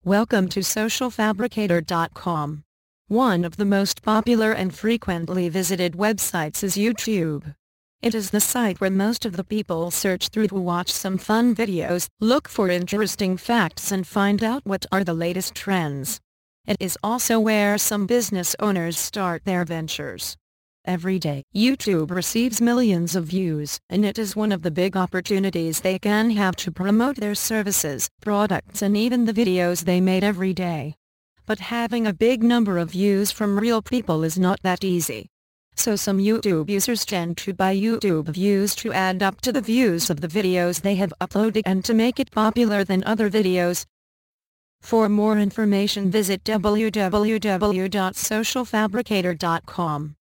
Welcome to socialfabricator.com. One of the most popular and frequently visited websites is YouTube. It is the site where most of the people search through to watch some fun videos, look for interesting facts and find out what are the latest trends. It is also where some business owners start their ventures. Every day, YouTube receives millions of views, and it is one of the big opportunities they can have to promote their services, products and even the videos they made every day. But having a big number of views from real people is not that easy. So some YouTube users tend to buy YouTube views to add up to the views of the videos they have uploaded and to make it popular than other videos. For more information visit www.socialfabricator.com.